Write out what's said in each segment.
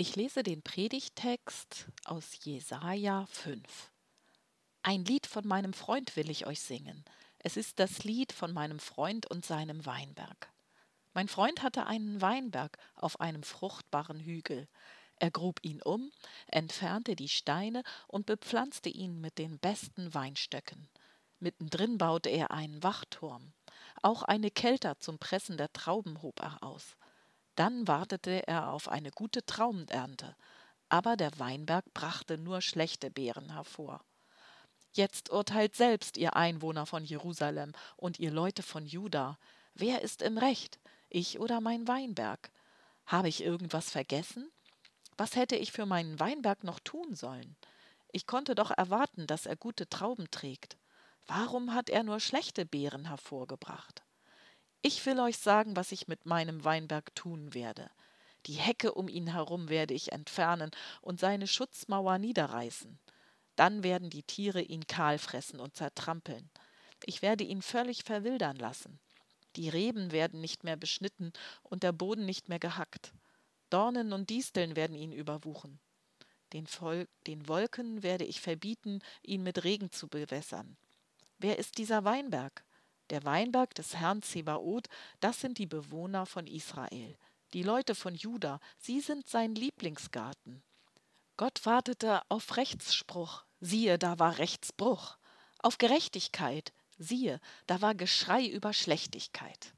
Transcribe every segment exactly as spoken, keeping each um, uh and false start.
Ich lese den Predigttext aus Jesaja fünf. Ein Lied von meinem Freund will ich euch singen. Es ist das Lied von meinem Freund und seinem Weinberg. Mein Freund hatte einen Weinberg auf einem fruchtbaren Hügel. Er grub ihn um, entfernte die Steine und bepflanzte ihn mit den besten Weinstöcken. Mittendrin baute er einen Wachturm. Auch eine Kelter zum Pressen der Trauben hob er aus. Dann wartete er auf eine gute Traubenernte, aber der Weinberg brachte nur schlechte Beeren hervor. Jetzt urteilt selbst, ihr Einwohner von Jerusalem und ihr Leute von Juda, wer ist im Recht, ich oder mein Weinberg? Habe ich irgendwas vergessen? Was hätte ich für meinen Weinberg noch tun sollen? Ich konnte doch erwarten, dass er gute Trauben trägt. Warum hat er nur schlechte Beeren hervorgebracht? Ich will euch sagen, was ich mit meinem Weinberg tun werde. Die Hecke um ihn herum werde ich entfernen und seine Schutzmauer niederreißen. Dann werden die Tiere ihn kahl fressen und zertrampeln. Ich werde ihn völlig verwildern lassen. Die Reben werden nicht mehr beschnitten und der Boden nicht mehr gehackt. Dornen und Disteln werden ihn überwuchern. Den, Vol- den Wolken werde ich verbieten, ihn mit Regen zu bewässern. Wer ist dieser Weinberg? Der Weinberg des Herrn Zebaoth, das sind die Bewohner von Israel. Die Leute von Juda, sie sind sein Lieblingsgarten. Gott wartete auf Rechtsspruch, siehe, da war Rechtsbruch. Auf Gerechtigkeit, siehe, da war Geschrei über Schlechtigkeit.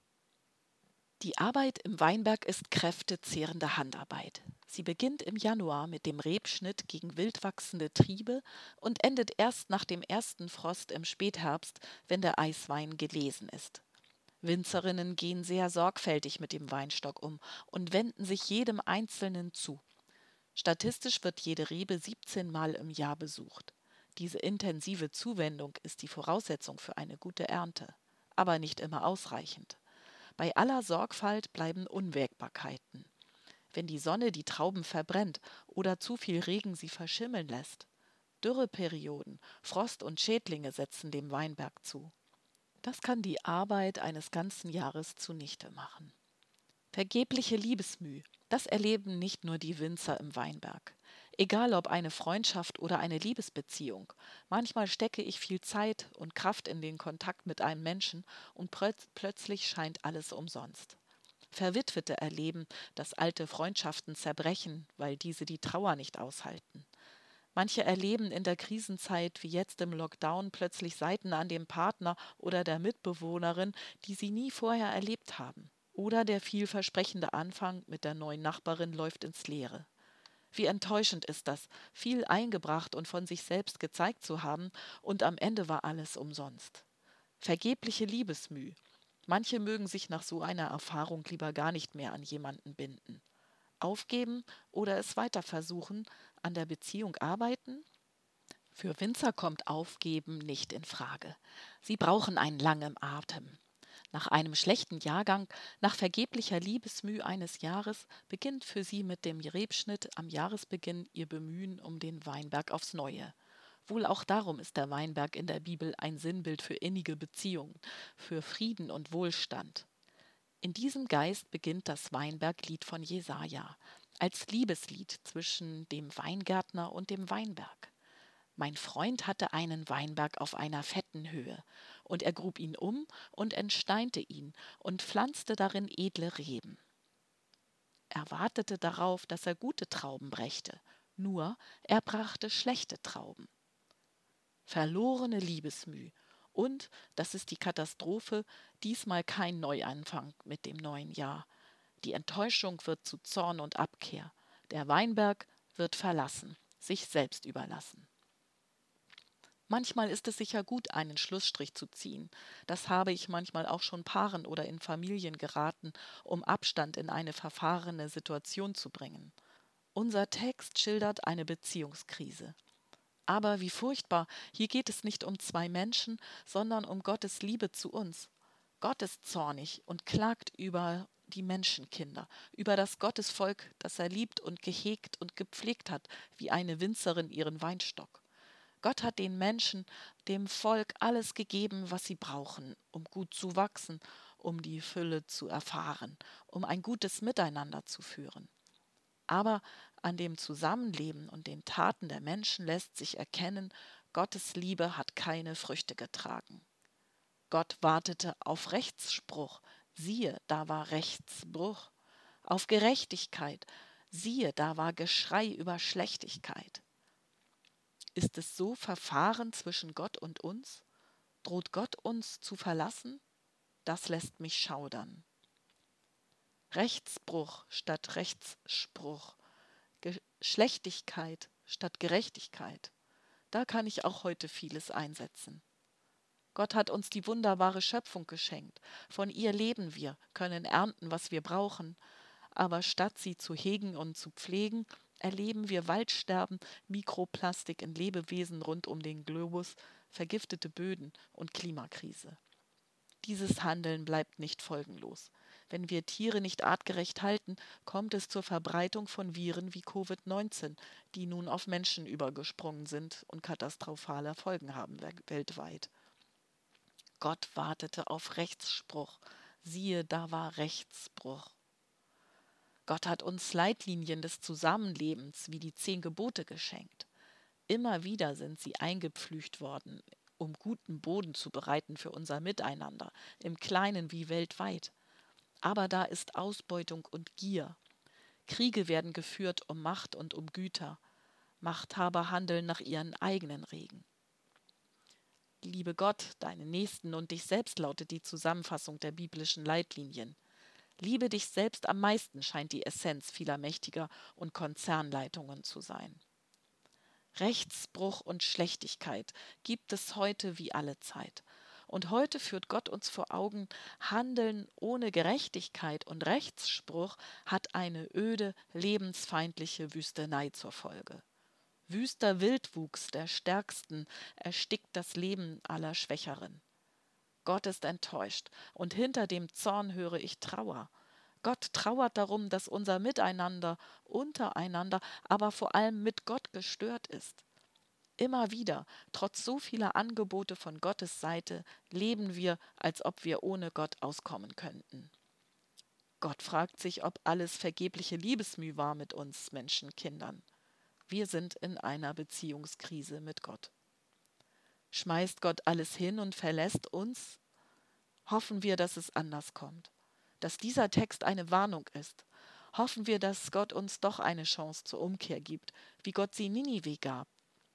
Die Arbeit im Weinberg ist kräftezehrende Handarbeit. Sie beginnt im Januar mit dem Rebschnitt gegen wildwachsende Triebe und endet erst nach dem ersten Frost im Spätherbst, wenn der Eiswein gelesen ist. Winzerinnen gehen sehr sorgfältig mit dem Weinstock um und wenden sich jedem Einzelnen zu. Statistisch wird jede Rebe siebzehn Mal im Jahr besucht. Diese intensive Zuwendung ist die Voraussetzung für eine gute Ernte, aber nicht immer ausreichend. Bei aller Sorgfalt bleiben Unwägbarkeiten. Wenn die Sonne die Trauben verbrennt oder zu viel Regen sie verschimmeln lässt. Dürreperioden, Frost und Schädlinge setzen dem Weinberg zu. Das kann die Arbeit eines ganzen Jahres zunichte machen. Vergebliche Liebesmüh, das erleben nicht nur die Winzer im Weinberg. Egal ob eine Freundschaft oder eine Liebesbeziehung, manchmal stecke ich viel Zeit und Kraft in den Kontakt mit einem Menschen und plötz- plötzlich scheint alles umsonst. Verwitwete erleben, dass alte Freundschaften zerbrechen, weil diese die Trauer nicht aushalten. Manche erleben in der Krisenzeit wie jetzt im Lockdown plötzlich Seiten an dem Partner oder der Mitbewohnerin, die sie nie vorher erlebt haben. Oder der vielversprechende Anfang mit der neuen Nachbarin läuft ins Leere. Wie enttäuschend ist das, viel eingebracht und von sich selbst gezeigt zu haben, und am Ende war alles umsonst. Vergebliche Liebesmüh. Manche mögen sich nach so einer Erfahrung lieber gar nicht mehr an jemanden binden. Aufgeben oder es weiter versuchen, an der Beziehung arbeiten? Für Winzer kommt Aufgeben nicht in Frage. Sie brauchen einen langen Atem. Nach einem schlechten Jahrgang, nach vergeblicher Liebesmüh eines Jahres, beginnt für sie mit dem Rebschnitt am Jahresbeginn ihr Bemühen um den Weinberg aufs Neue. Wohl auch darum ist der Weinberg in der Bibel ein Sinnbild für innige Beziehungen, für Frieden und Wohlstand. In diesem Geist beginnt das Weinberglied von Jesaja, als Liebeslied zwischen dem Weingärtner und dem Weinberg. Mein Freund hatte einen Weinberg auf einer fetten Höhe, und er grub ihn um und entsteinte ihn und pflanzte darin edle Reben. Er wartete darauf, dass er gute Trauben brächte, nur er brachte schlechte Trauben. Verlorene Liebesmüh. Und, das ist die Katastrophe, diesmal kein Neuanfang mit dem neuen Jahr. Die Enttäuschung wird zu Zorn und Abkehr. Der Weinberg wird verlassen, sich selbst überlassen. Manchmal ist es sicher gut, einen Schlussstrich zu ziehen. Das habe ich manchmal auch schon Paaren oder in Familien geraten, um Abstand in eine verfahrene Situation zu bringen. Unser Text schildert eine Beziehungskrise. Aber wie furchtbar, hier geht es nicht um zwei Menschen, sondern um Gottes Liebe zu uns. Gott ist zornig und klagt über die Menschenkinder, über das Gottesvolk, das er liebt und gehegt und gepflegt hat, wie eine Winzerin ihren Weinstock. Gott hat den Menschen, dem Volk alles gegeben, was sie brauchen, um gut zu wachsen, um die Fülle zu erfahren, um ein gutes Miteinander zu führen. Aber an dem Zusammenleben und den Taten der Menschen lässt sich erkennen, Gottes Liebe hat keine Früchte getragen. Gott wartete auf Rechtsspruch, siehe, da war Rechtsbruch. Auf Gerechtigkeit, siehe, da war Geschrei über Schlechtigkeit. Ist es so verfahren zwischen Gott und uns? Droht Gott uns zu verlassen? Das lässt mich schaudern. Rechtsbruch statt Rechtsspruch, Schlechtigkeit statt Gerechtigkeit. Da kann ich auch heute vieles einsetzen. Gott hat uns die wunderbare Schöpfung geschenkt. Von ihr leben wir, können ernten, was wir brauchen. Aber statt sie zu hegen und zu pflegen, erleben wir Waldsterben, Mikroplastik in Lebewesen rund um den Globus, vergiftete Böden und Klimakrise. Dieses Handeln bleibt nicht folgenlos. Wenn wir Tiere nicht artgerecht halten, kommt es zur Verbreitung von Viren wie Covid neunzehn, die nun auf Menschen übergesprungen sind und katastrophale Folgen haben weltweit. Gott wartete auf Rechtsspruch. Siehe, da war Rechtsbruch. Gott hat uns Leitlinien des Zusammenlebens wie die zehn Gebote geschenkt. Immer wieder sind sie eingepflügt worden, um guten Boden zu bereiten für unser Miteinander, im Kleinen wie weltweit. Aber da ist Ausbeutung und Gier. Kriege werden geführt um Macht und um Güter. Machthaber handeln nach ihren eigenen Regeln. Liebe Gott, deinen Nächsten und dich selbst, lautet die Zusammenfassung der biblischen Leitlinien. Liebe dich selbst am meisten, scheint die Essenz vieler Mächtiger und Konzernleitungen zu sein. Rechtsbruch und Schlechtigkeit gibt es heute wie alle Zeit. Und heute führt Gott uns vor Augen, Handeln ohne Gerechtigkeit und Rechtsspruch hat eine öde, lebensfeindliche Wüstenei zur Folge. Wüster Wildwuchs der Stärksten erstickt das Leben aller Schwächeren. Gott ist enttäuscht, und hinter dem Zorn höre ich Trauer. Gott trauert darum, dass unser Miteinander, untereinander, aber vor allem mit Gott gestört ist. Immer wieder, trotz so vieler Angebote von Gottes Seite, leben wir, als ob wir ohne Gott auskommen könnten. Gott fragt sich, ob alles vergebliche Liebesmüh war mit uns Menschenkindern. Wir sind in einer Beziehungskrise mit Gott. Schmeißt Gott alles hin und verlässt uns? Hoffen wir, dass es anders kommt, dass dieser Text eine Warnung ist. Hoffen wir, dass Gott uns doch eine Chance zur Umkehr gibt, wie Gott sie Ninive gab.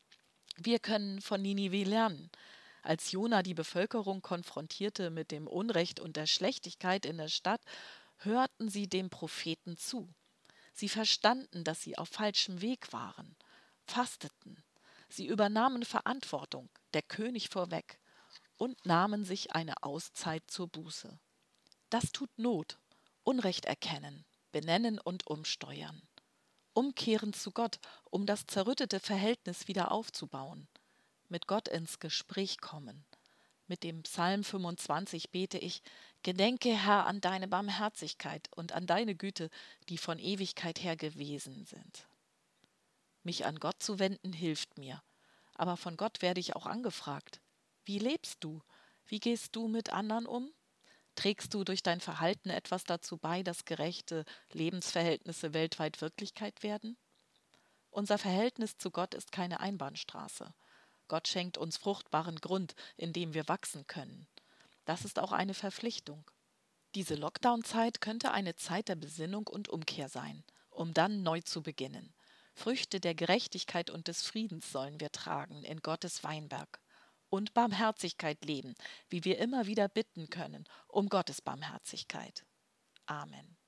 Wir können von Ninive lernen. Als Jona die Bevölkerung konfrontierte mit dem Unrecht und der Schlechtigkeit in der Stadt, hörten sie dem Propheten zu. Sie verstanden, dass sie auf falschem Weg waren, fasteten. Sie übernahmen Verantwortung, der König vorweg, und nahmen sich eine Auszeit zur Buße. Das tut Not. Unrecht erkennen, benennen und umsteuern. Umkehren zu Gott, um das zerrüttete Verhältnis wieder aufzubauen. Mit Gott ins Gespräch kommen. Mit dem Psalm fünfundzwanzig bete ich: Gedenke, Herr, an deine Barmherzigkeit und an deine Güte, die von Ewigkeit her gewesen sind. Mich an Gott zu wenden, hilft mir. Aber von Gott werde ich auch angefragt. Wie lebst du? Wie gehst du mit anderen um? Trägst du durch dein Verhalten etwas dazu bei, dass gerechte Lebensverhältnisse weltweit Wirklichkeit werden? Unser Verhältnis zu Gott ist keine Einbahnstraße. Gott schenkt uns fruchtbaren Grund, in dem wir wachsen können. Das ist auch eine Verpflichtung. Diese Lockdown-Zeit könnte eine Zeit der Besinnung und Umkehr sein, um dann neu zu beginnen. Früchte der Gerechtigkeit und des Friedens sollen wir tragen in Gottes Weinberg. Und Barmherzigkeit leben, wie wir immer wieder bitten können, um Gottes Barmherzigkeit. Amen.